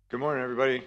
Good morning, everybody.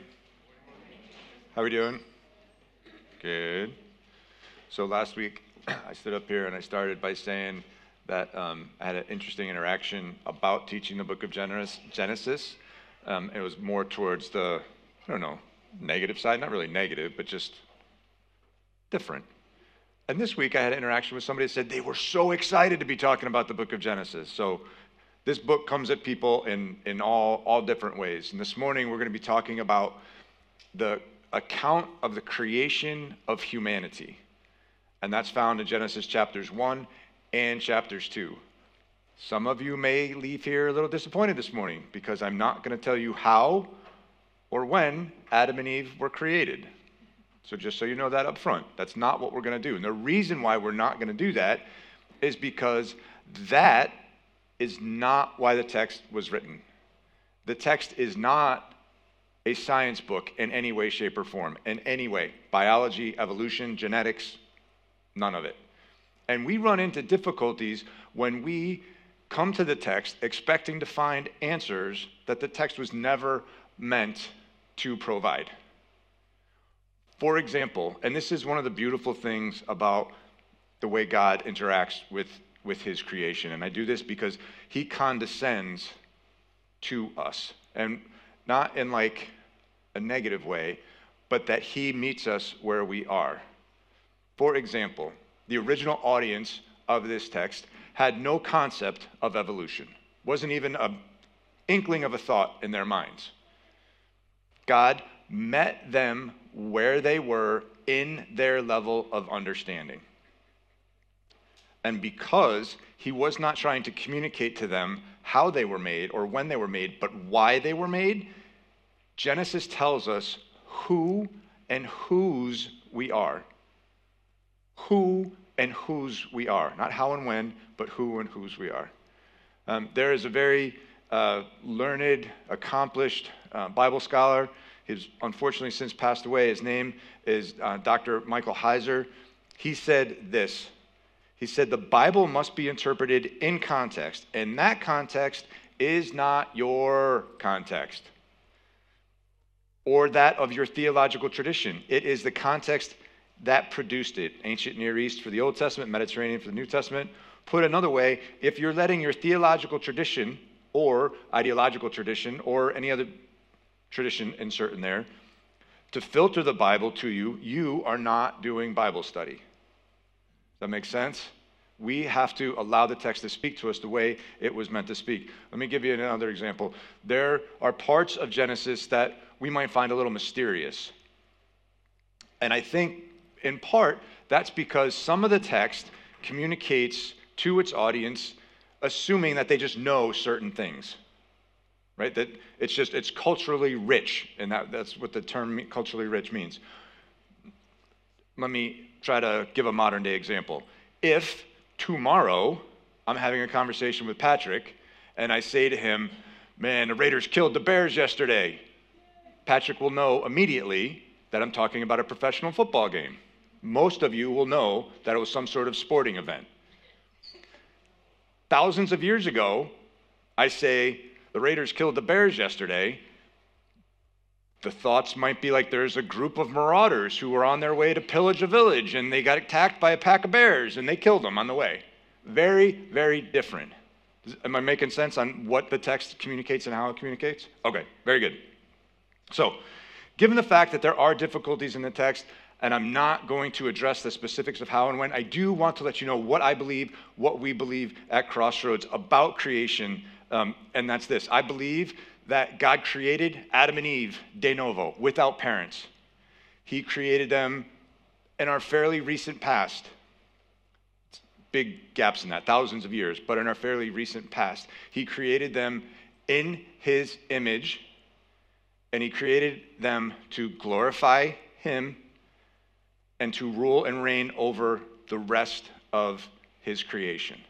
How we doing? Good. So last week, I stood up here and I started by saying that I had an interesting interaction about teaching the book of Genesis. It was more towards the, negative side. Not really negative, but just different. And this week, I had an interaction with somebody that said they were so excited to be talking about the book of Genesis. So this book comes at people in all different ways. And this morning, we're going to be talking about the account of the creation of humanity. And that's found in Genesis chapters 1 and chapters 2. Some of you may leave here a little disappointed this morning because I'm not going to tell you how or when Adam and Eve were created. So just so you know that up front, that's not what we're going to do. And the reason why we're not going to do that is because that is not why the text was written. The text is not a science book in any way, shape, or form. In any way. Biology, evolution, genetics, none of it. And we run into difficulties when we come to the text expecting to find answers that the text was never meant to provide. For example, and this is one of the beautiful things about the way God interacts with his creation. And I do this because he condescends to us. And not in like a negative way, but that he meets us where we are. For example, the original audience of this text had no concept of evolution. Wasn't even an inkling of a thought in their minds. God met them where they were in their level of understanding. And because he was not trying to communicate to them how they were made or when they were made, but why they were made, Genesis tells us who and whose we are. Who and whose we are. Not how and when, but who and whose we are. There is a very learned, accomplished Bible scholar. He's unfortunately since passed away. His name is Dr. Michael Heiser. He said this. He said, the Bible must be interpreted in context, and that context is not your context or that of your theological tradition. It is the context that produced it. Ancient Near East for the Old Testament, Mediterranean for the New Testament. Put another way, if you're letting your theological tradition or ideological tradition or any other tradition insert in there to filter the Bible to you, you are not doing Bible study. Does that make sense? We have to allow the text to speak to us the way it was meant to speak. Let me give you another example. There are parts of Genesis that we might find a little mysterious. And I think, in part, that's because some of the text communicates to its audience assuming that they just know certain things. Right? That it's culturally rich, and that's what the term culturally rich means. Let me try to give a modern day example. If tomorrow I'm having a conversation with Patrick and I say to him, man, the Raiders killed the Bears yesterday, Patrick will know immediately that I'm talking about a professional football game. Most of you will know that it was some sort of sporting event. Thousands of years ago, I say, the Raiders killed the Bears yesterday. The thoughts might be like there's a group of marauders who were on their way to pillage a village and they got attacked by a pack of bears and they killed them on the way. Very, very different. Am I making sense on what the text communicates and how it communicates? Okay, very good. So, given the fact that there are difficulties in the text, and I'm not going to address the specifics of how and when, I do want to let you know what I believe, what we believe at Crossroads about creation, and that's this. I believe that God created Adam and Eve de novo, without parents. He created them in our fairly recent past. Big gaps in that, thousands of years, but in our fairly recent past. He created them in his image, and he created them to glorify him and to rule and reign over the rest of his creation.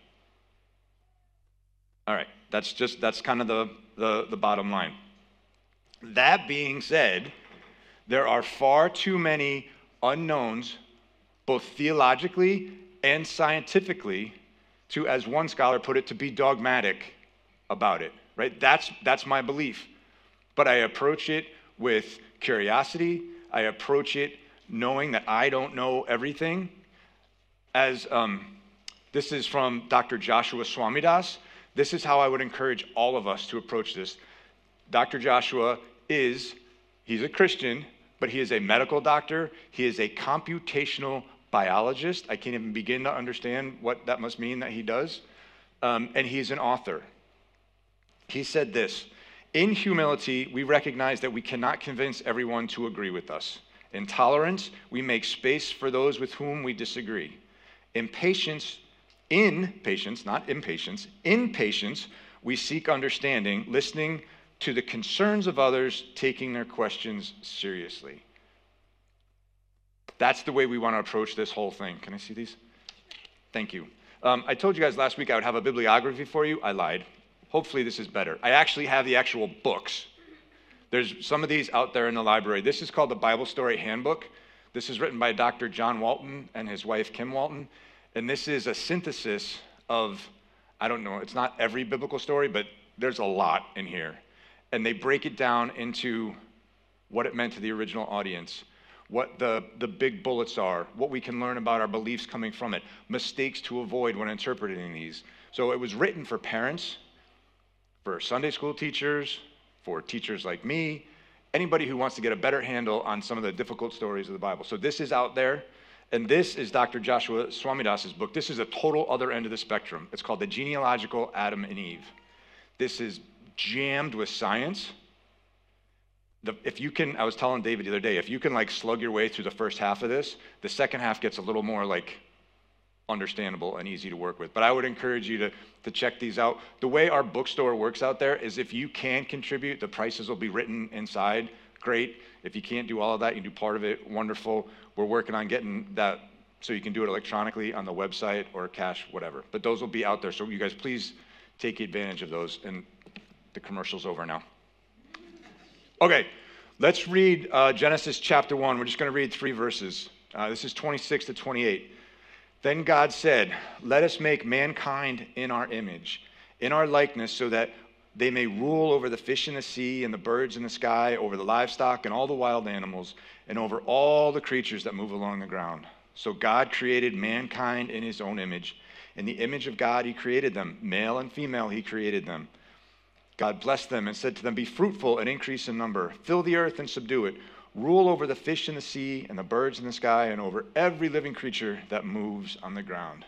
All right, that's kind of the bottom line. That being said, there are far too many unknowns, both theologically and scientifically, to, as one scholar put it, to be dogmatic about it, right? That's my belief. But I approach it with curiosity. I approach it knowing that I don't know everything. As this is from Dr. Joshua Swamidass. This is how I would encourage all of us to approach this. Dr. Joshua he's a Christian, but he is a medical doctor. He is a computational biologist. I can't even begin to understand what that must mean that he does. And he's an author. He said this: in humility, we recognize that we cannot convince everyone to agree with us. In tolerance, we make space for those with whom we disagree. In patience, not impatience, in patience, we seek understanding, listening to the concerns of others, taking their questions seriously. That's the way we want to approach this whole thing. Can I see these? Thank you. I told you guys last week I would have a bibliography for you. I lied. Hopefully this is better. I actually have the actual books. There's some of these out there in the library. This is called the Bible Story Handbook. This is written by Dr. John Walton and his wife, Kim Walton. And this is a synthesis of, I don't know, it's not every biblical story, but there's a lot in here. And they break it down into what it meant to the original audience, what the big bullets are, what we can learn about our beliefs coming from it, mistakes to avoid when interpreting these. So it was written for parents, for Sunday school teachers, for teachers like me, anybody who wants to get a better handle on some of the difficult stories of the Bible. So this is out there, and this is Dr. Joshua Swamidass's book. This is a total other end of the spectrum. It's called The Genealogical Adam and Eve. This is jammed with science. I was telling David the other day, if you can slug your way through the first half of this, the second half gets a little more understandable and easy to work with. But I would encourage you to check these out. The way our bookstore works out there is if you can contribute, the prices will be written inside. Great. If you can't do all of that, you can do part of it. Wonderful. We're working on getting that so you can do it electronically on the website or cash, whatever. But those will be out there. So you guys please take advantage of those. And the commercial's over now. Okay, let's read Genesis chapter 1. We're just going to read 3 verses. This is 26 to 28. Then God said, "Let us make mankind in our image, in our likeness, so that they may rule over the fish in the sea and the birds in the sky, over the livestock and all the wild animals, and over all the creatures that move along the ground." So God created mankind in his own image. In the image of God he created them. Male and female he created them. God blessed them and said to them, "Be fruitful and increase in number. Fill the earth and subdue it. Rule over the fish in the sea and the birds in the sky and over every living creature that moves on the ground."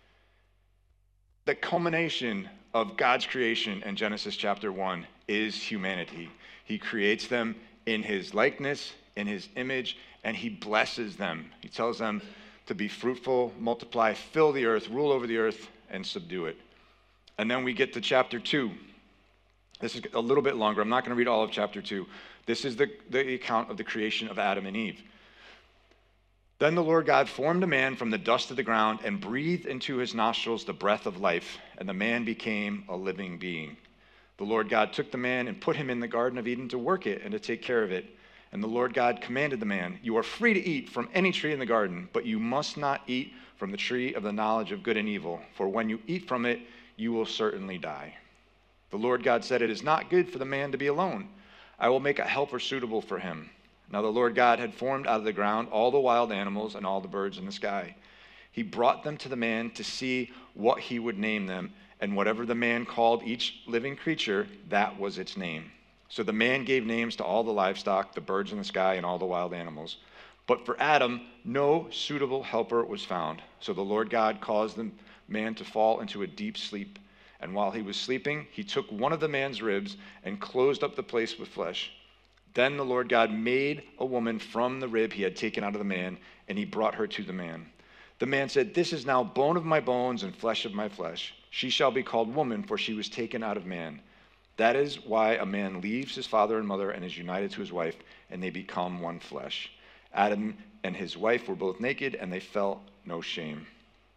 The culmination of God's creation in Genesis chapter 1 is humanity. He creates them in his likeness, in his image, and he blesses them. He tells them to be fruitful, multiply, fill the earth, rule over the earth, and subdue it. And then we get to chapter 2. This is a little bit longer. I'm not going to read all of chapter 2. This is the account of the creation of Adam and Eve. Then the Lord God formed a man from the dust of the ground and breathed into his nostrils the breath of life, and the man became a living being. The Lord God took the man and put him in the Garden of Eden to work it and to take care of it. And the Lord God commanded the man, "You are free to eat from any tree in the garden, but you must not eat from the tree of the knowledge of good and evil, for when you eat from it, you will certainly die." The Lord God said, "It is not good for the man to be alone. I will make a helper suitable for him." Now the Lord God had formed out of the ground all the wild animals and all the birds in the sky. He brought them to the man to see what he would name them, and whatever the man called each living creature, that was its name. So the man gave names to all the livestock, the birds in the sky, and all the wild animals. But for Adam, no suitable helper was found. So the Lord God caused the man to fall into a deep sleep. And while he was sleeping, he took one of the man's ribs and closed up the place with flesh. Then the Lord God made a woman from the rib he had taken out of the man, and he brought her to the man. The man said, "This is now bone of my bones and flesh of my flesh. She shall be called woman, for she was taken out of man. That is why a man leaves his father and mother and is united to his wife, and they become one flesh." Adam and his wife were both naked, and they felt no shame.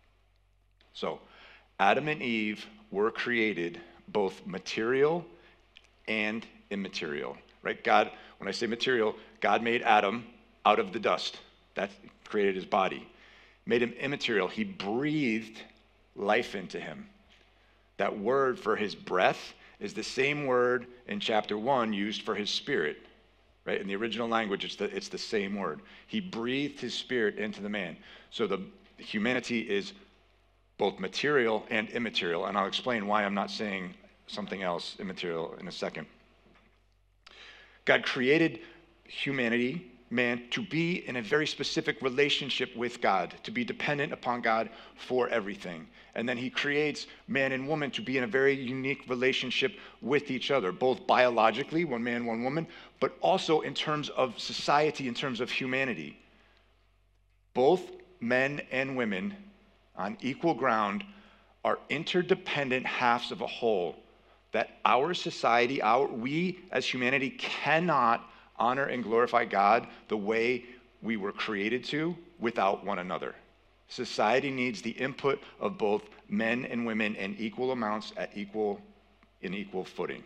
So, Adam and Eve were created both material and immaterial, right? God, when I say material, God made Adam out of the dust. That created his body. Made him immaterial. He breathed life into him. That word for his breath is the same word in chapter 1 used for his spirit, right? In the original language, it's the same word. He breathed his spirit into the man. So the humanity is both material and immaterial, and I'll explain why I'm not saying something else immaterial in a second. God created humanity, man, to be in a very specific relationship with God, to be dependent upon God for everything. And then he creates man and woman to be in a very unique relationship with each other, both biologically, one man, one woman, but also in terms of society, in terms of humanity. Both men and women on equal ground are interdependent halves of a whole that our society, we as humanity cannot honor and glorify God the way we were created to without one another. Society needs the input of both men and women in equal amounts in equal footing.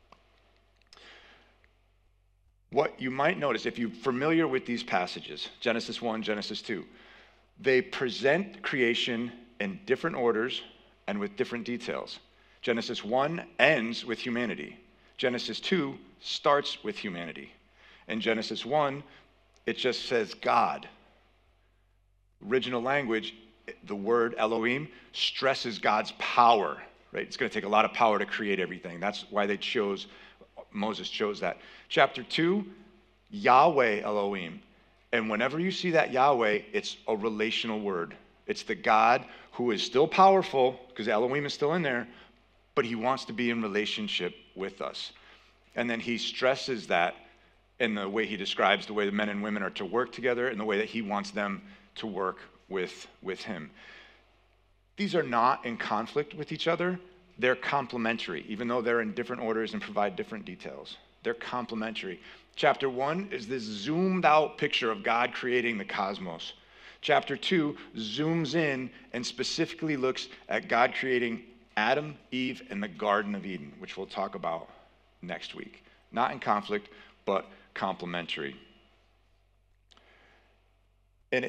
What you might notice, if you're familiar with these passages, Genesis 1, Genesis 2, they present creation in different orders and with different details. Genesis 1 ends with humanity. Genesis 2 starts with humanity. In Genesis 1, it just says God. Original language, the word Elohim stresses God's power, right? It's going to take a lot of power to create everything. That's why Moses chose that. Chapter 2, Yahweh Elohim. And whenever you see that Yahweh, it's a relational word. It's the God who is still powerful, because Elohim is still in there, but he wants to be in relationship with us. And then he stresses that in the way he describes the way the men and women are to work together and the way that he wants them to work with him. These are not in conflict with each other. They're complementary, even though they're in different orders and provide different details. They're complementary. Chapter 1 is this zoomed out picture of God creating the cosmos. Chapter 2 zooms in and specifically looks at God creating Adam, Eve, and the Garden of Eden, which we'll talk about next week. Not in conflict, but complementary. And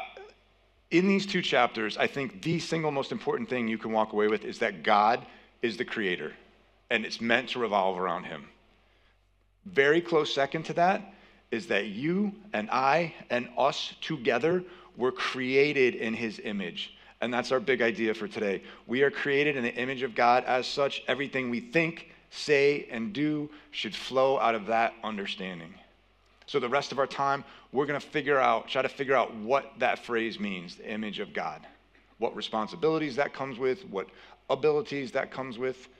in these two chapters, I think the single most important thing you can walk away with is that God is the creator, and it's meant to revolve around him. Very close second to that is that you and I and us together were created in his image. And that's our big idea for today. We are created in the image of God. As such, everything we think, say, and do should flow out of that understanding. So the rest of our time, we're going to try to figure out what that phrase means, the image of God. What responsibilities that comes with, what abilities that comes with.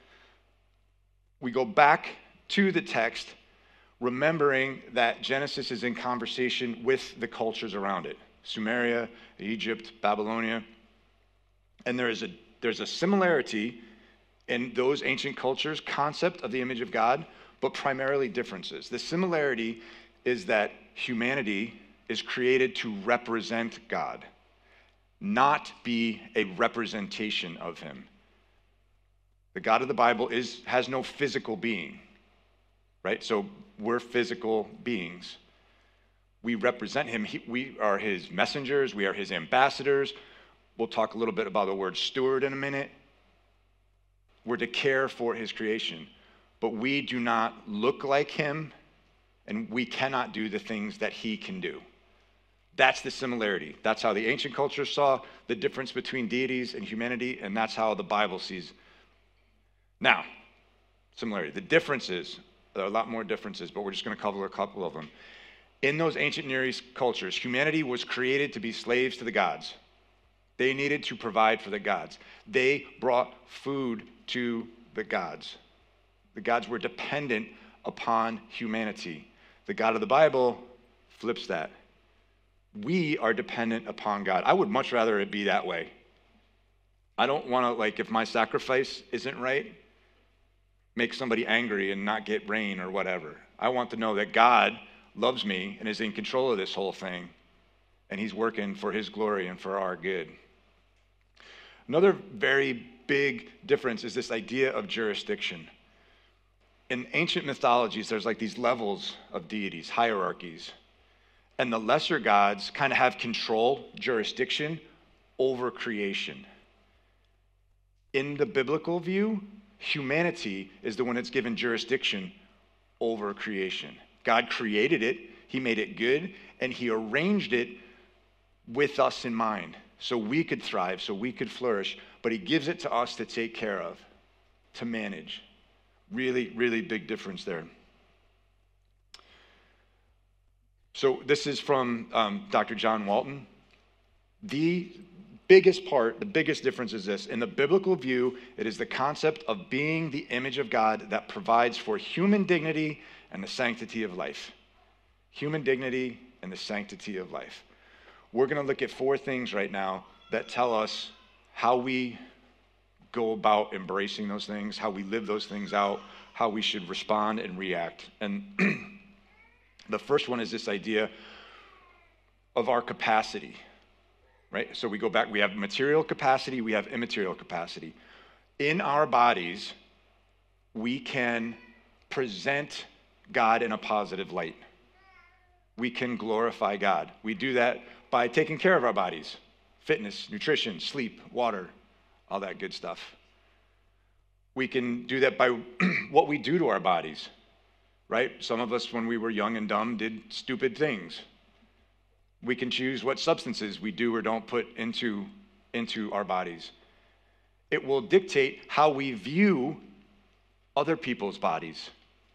We go back to the text, remembering that Genesis is in conversation with the cultures around it. Sumeria, Egypt, Babylonia. And there's a similarity in those ancient cultures' concept of the image of God, but primarily differences. The similarity is that humanity is created to represent God, not be a representation of him. The God of the Bible has no physical being, right? So we're physical beings. We represent him. We are his messengers. We are his ambassadors. We'll talk a little bit about the word steward in a minute. We're to care for his creation, but we do not look like him, and we cannot do the things that he can do. That's the similarity. That's how the ancient culture saw the difference between deities and humanity, and that's how the Bible sees. Now, similarity. The differences, there are a lot more differences, but we're just going to cover a couple of them. In those ancient Near East cultures, humanity was created to be slaves to the gods. They needed to provide for the gods. They brought food to the gods. The gods were dependent upon humanity. The God of the Bible flips that. We are dependent upon God. I would much rather it be that way. I don't want to, if my sacrifice isn't right, make somebody angry and not get rain or whatever. I want to know that God loves me and is in control of this whole thing, and he's working for his glory and for our good. Another very big difference is this idea of jurisdiction. In ancient mythologies, there's these levels of deities, hierarchies, and the lesser gods kind of have control, jurisdiction over creation. In the biblical view, humanity is the one that's given jurisdiction over creation. God created it, he made it good, and he arranged it with us in mind so we could thrive, so we could flourish, but he gives it to us to take care of, to manage. Really, really big difference there. So this is from Dr. John Walton. The biggest difference is this. In the biblical view, it is the concept of being the image of God that provides for human dignity and the sanctity of life. Human dignity and the sanctity of life. We're going to look at 4 things right now that tell us how we go about embracing those things, how we live those things out, how we should respond and react. And the first one is this idea of our capacity, right? So we go back, we have material capacity, we have immaterial capacity. In our bodies, we can present God in a positive light. We can glorify God. We do that by taking care of our bodies. Fitness, nutrition, sleep, water, all that good stuff. We can do that by what we do to our bodies, right? Some of us, when we were young and dumb, did stupid things. We can choose what substances we do or don't put into our bodies. It will dictate how we view other people's bodies.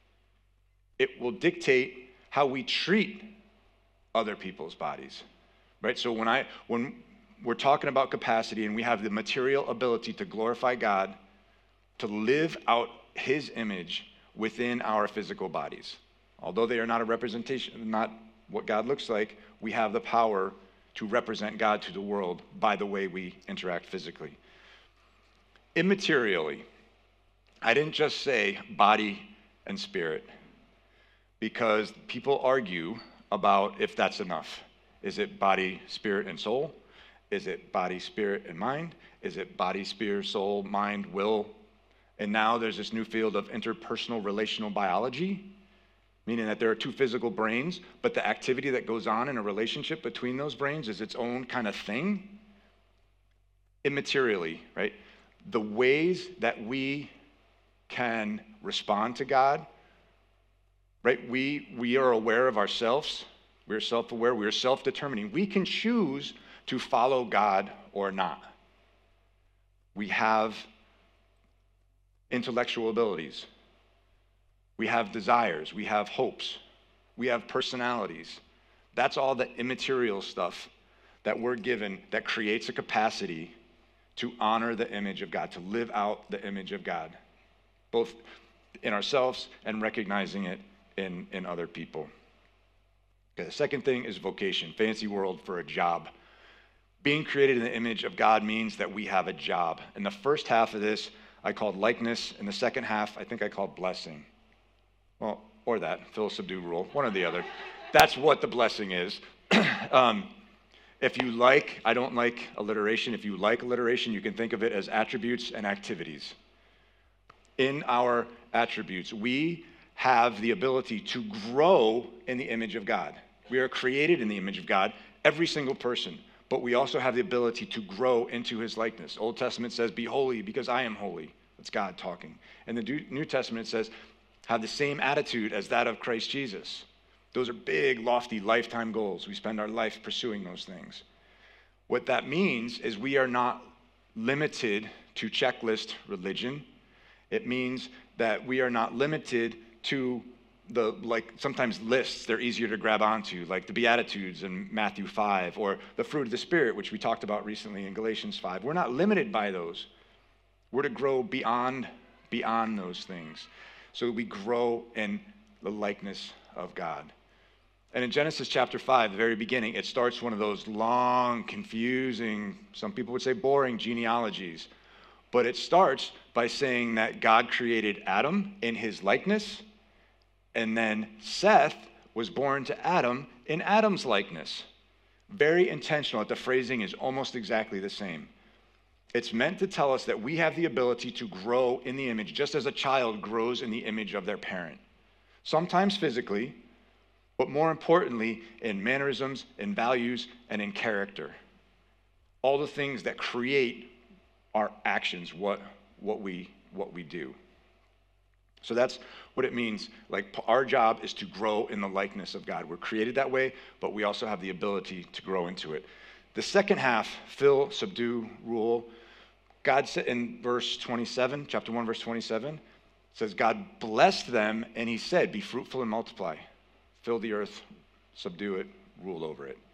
It will dictate how we treat other people's bodies, right? So when we're talking about capacity and we have the material ability to glorify God, to live out his image within our physical bodies. Although they are not a representation, not what God looks like, we have the power to represent God to the world by the way we interact physically. Immaterially, I didn't just say body and spirit, because people argue about if that's enough. Is it body, spirit, and soul? Is it body, spirit, and mind? Is it body, spirit, soul, mind, will? And now there's this new field of interpersonal relational biology, meaning that there are 2 physical brains, but the activity that goes on in a relationship between those brains is its own kind of thing. Immaterially, right? The ways that we can respond to God, right? We are aware of ourselves. We're self-aware. We're self-determining. We can choose to follow God or not. We have intellectual abilities. We have desires. We have hopes. We have personalities. That's all the immaterial stuff that we're given that creates a capacity to honor the image of God, to live out the image of God, both in ourselves and recognizing it in other people. Okay, the second thing is vocation, fancy word for a job. Being created in the image of God means that we have a job. In the first half of this, I called likeness. In the second half, I think I called blessing. Well, or that, fill, subdue, rule, one or the other. That's what the blessing is. If you like, I don't like alliteration. If you like alliteration, you can think of it as attributes and activities. In our attributes, we have the ability to grow in the image of God. We are created in the image of God, every single person, but we also have the ability to grow into his likeness. Old Testament says, be holy because I am holy. That's God talking. And the New Testament says, have the same attitude as that of Christ Jesus. Those are big, lofty, lifetime goals. We spend our life pursuing those things. What that means is we are not limited to checklist religion. It means that we are not limited to sometimes lists they're easier to grab onto, like the Beatitudes in Matthew 5, or the fruit of the Spirit, which we talked about recently in Galatians 5. We're not limited by those. We're to grow beyond those things. So we grow in the likeness of God. And in Genesis chapter 5, the very beginning, it starts one of those long, confusing, some people would say boring genealogies. But it starts by saying that God created Adam in his likeness, and then Seth was born to Adam in Adam's likeness. Very intentional that the phrasing is almost exactly the same. It's meant to tell us that we have the ability to grow in the image, just as a child grows in the image of their parent. Sometimes physically, but more importantly, in mannerisms, in values, and in character. All the things that create our actions, what we do. So that's what it means. Like, our job is to grow in the likeness of God. We're created that way, but we also have the ability to grow into it. The second half, fill, subdue, rule. God said in verse 27, chapter 1, verse 27, says, God blessed them, and he said, be fruitful and multiply. Fill the earth, subdue it, rule over it.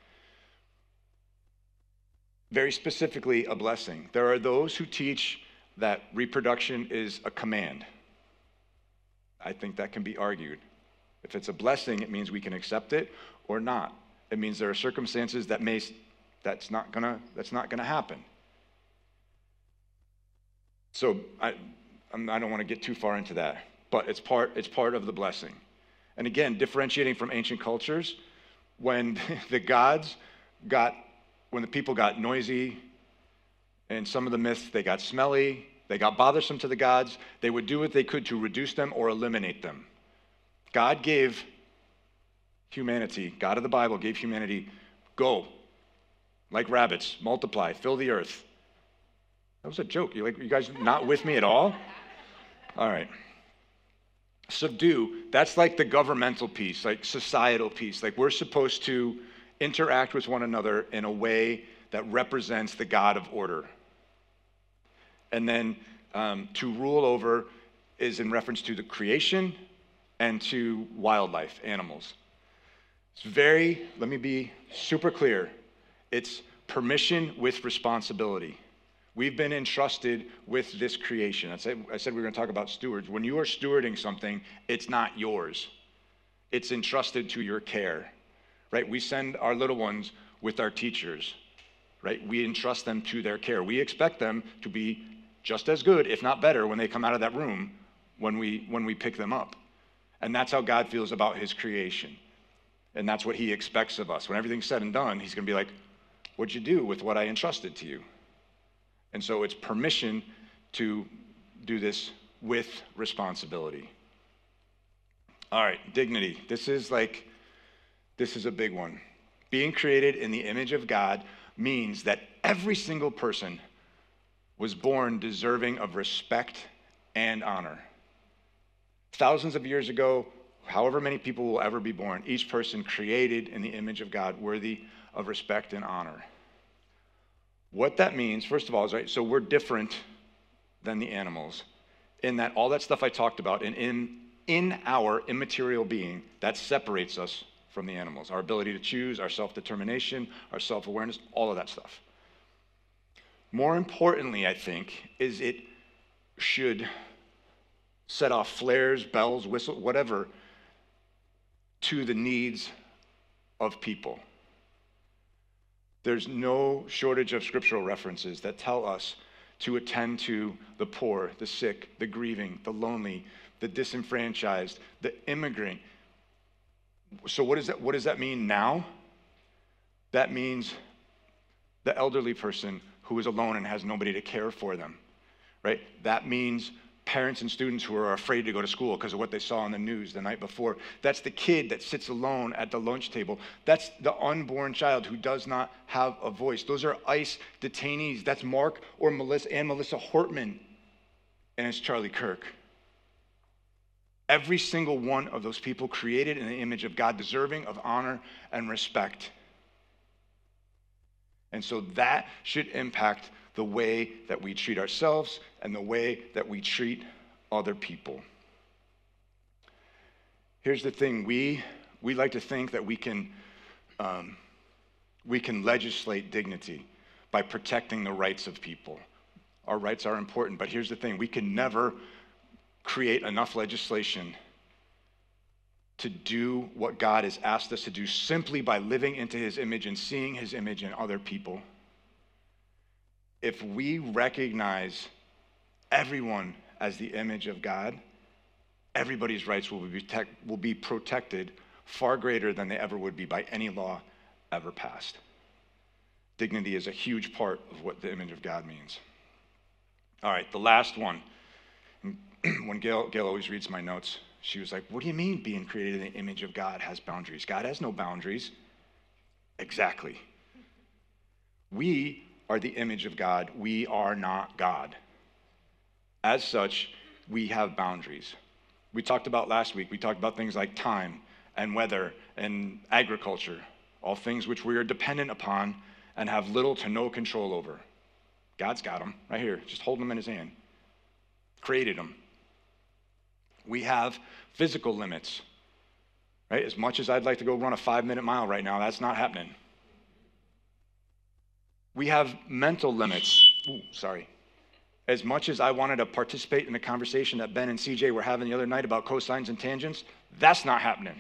Very specifically, a blessing. There are those who teach that reproduction is a command. I think that can be argued. If it's a blessing, it means we can accept it or not. It means there are circumstances that's not gonna happen. So I don't want to get too far into that, but it's part of the blessing. And again, differentiating from ancient cultures, when the people got noisy, and some of the myths, they got smelly, they got bothersome to the gods, they would do what they could to reduce them or eliminate them. God gave humanity, God of the Bible gave humanity, go, like rabbits, multiply, fill the earth. That was a joke. You guys not with me at all? All right. Subdue, that's like the governmental piece, like societal piece. Like, we're supposed to interact with one another in a way that represents the God of order. And then to rule over is in reference to the creation and to wildlife, animals. Let me be super clear. It's permission with responsibility. We've been entrusted with this creation. I said we were going to talk about stewards. When you are stewarding something, it's not yours. It's entrusted to your care, right? We send our little ones with our teachers, right? We entrust them to their care. We expect them to be just as good, if not better, when they come out of that room when we pick them up. And that's how God feels about his creation. And that's what he expects of us. When everything's said and done, he's going to be like, what'd you do with what I entrusted to you? And so it's permission to do this with responsibility. All right, dignity. This is a big one. Being created in the image of God means that every single person was born deserving of respect and honor. Thousands of years ago, however many people will ever be born, each person created in the image of God, worthy of respect and honor. What that means, first of all, is, right, so we're different than the animals in that all that stuff I talked about, and in our immaterial being, that separates us from the animals. Our ability to choose, our self-determination, our self-awareness, all of that stuff. More importantly, I think, is it should set off flares, bells, whistles, whatever, to the needs of people. There's no shortage of scriptural references that tell us to attend to the poor, the sick, the grieving, the lonely, the disenfranchised, the immigrant. So what does that mean now? That means the elderly person who is alone and has nobody to care for them, right? That means parents and students who are afraid to go to school because of what they saw on the news the night before. That's the kid that sits alone at the lunch table. That's the unborn child who does not have a voice. Those are ICE detainees. That's Mark or Melissa Hortman, and it's Charlie Kirk. Every single one of those people created in the image of God, deserving of honor and respect. And so that should impact the way that we treat ourselves and the way that we treat other people. Here's the thing, we like to think that we can legislate dignity by protecting the rights of people. Our rights are important, but here's the thing, we can never create enough legislation to do what God has asked us to do simply by living into his image and seeing his image in other people. If we recognize everyone as the image of God, everybody's rights will be protected far greater than they ever would be by any law ever passed. Dignity is a huge part of what the image of God means. All right, the last one. When Gail always reads my notes, she was like, what do you mean being created in the image of God has boundaries? God has no boundaries. Exactly. We are the image of God. We are not God. As such, we have boundaries. We talked about last week, we talked about things like time and weather and agriculture, all things which we are dependent upon and have little to no control over. God's got them right here, just holding them in his hand. Created them. We have physical limits, right? As much as I'd like to go run a 5-minute mile right now, that's not happening. We have mental limits. As much as I wanted to participate in the conversation that Ben and CJ were having the other night about cosines and tangents, that's not happening.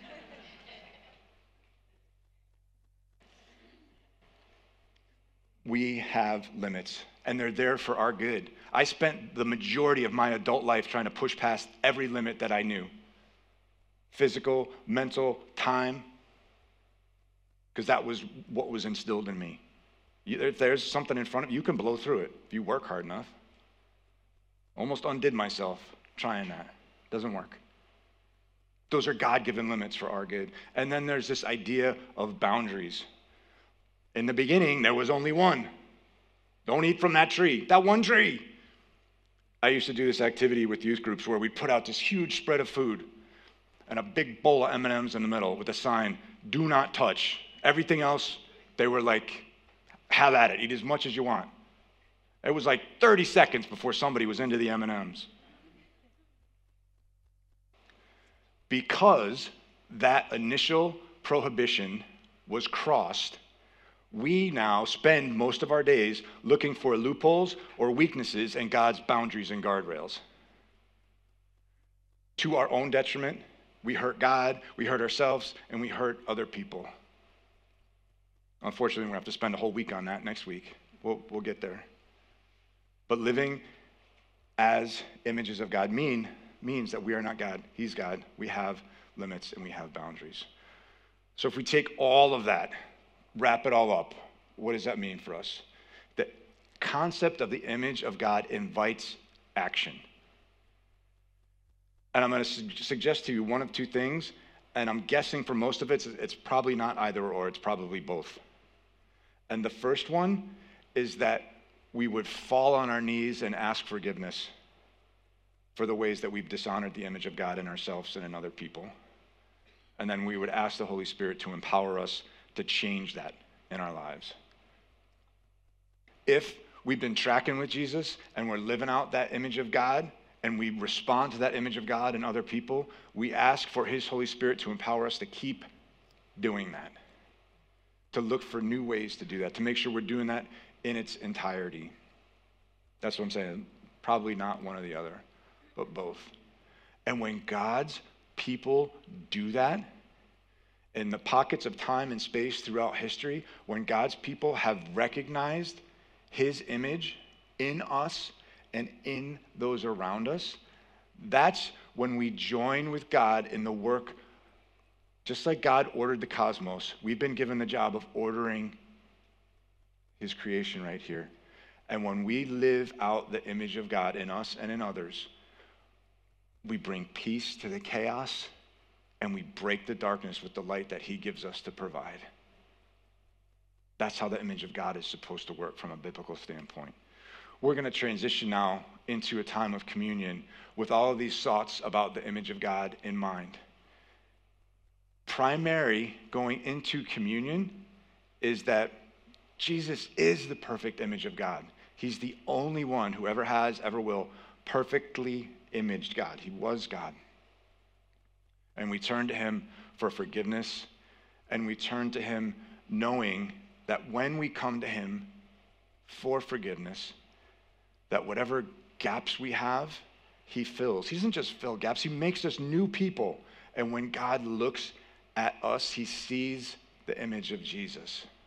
We have limits, and they're there for our good. I spent the majority of my adult life trying to push past every limit that I knew. Physical, mental, time, because that was what was instilled in me. If there's something in front of you, you can blow through it if you work hard enough. Almost undid myself trying that. Doesn't work. Those are God-given limits for our good. And then there's this idea of boundaries. In the beginning, there was only one. Don't eat from that tree. That one tree. I used to do this activity with youth groups where we'd put out this huge spread of food and a big bowl of M&Ms in the middle with a sign, do not touch. Everything else, they were like, have at it. Eat as much as you want. It was like 30 seconds before somebody was into the M&Ms. Because that initial prohibition was crossed, we now spend most of our days looking for loopholes or weaknesses in God's boundaries and guardrails. To our own detriment, we hurt God, we hurt ourselves, and we hurt other people. Unfortunately, we'll have to spend a whole week on that next week. We'll get there. But living as images of God means that we are not God. He's God. We have limits and we have boundaries. So if we take all of that, wrap it all up, what does that mean for us? The concept of the image of God invites action. And I'm going to suggest to you one of two things, and I'm guessing for most of it, it's probably not either or, it's probably both. And the first one is that we would fall on our knees and ask forgiveness for the ways that we've dishonored the image of God in ourselves and in other people. And then we would ask the Holy Spirit to empower us to change that in our lives. If we've been tracking with Jesus and we're living out that image of God and we respond to that image of God in other people, we ask for his Holy Spirit to empower us to keep doing that, to look for new ways to do that, to make sure we're doing that in its entirety. That's what I'm saying. Probably not one or the other, but both. And when God's people do that, in the pockets of time and space throughout history, when God's people have recognized his image in us and in those around us, that's when we join with God in the work. Just like God ordered the cosmos, we've been given the job of ordering his creation right here. And when we live out the image of God in us and in others, we bring peace to the chaos and we break the darkness with the light that he gives us to provide. That's how the image of God is supposed to work from a biblical standpoint. We're going to transition now into a time of communion with all of these thoughts about the image of God in mind. Primary going into communion is that Jesus is the perfect image of God. He's the only one who ever has, ever will, perfectly imaged God. He was God. And we turn to him for forgiveness, and we turn to him knowing that when we come to him for forgiveness, that whatever gaps we have, he fills. He doesn't just fill gaps, he makes us new people. And when God looks at us, he sees the image of Jesus.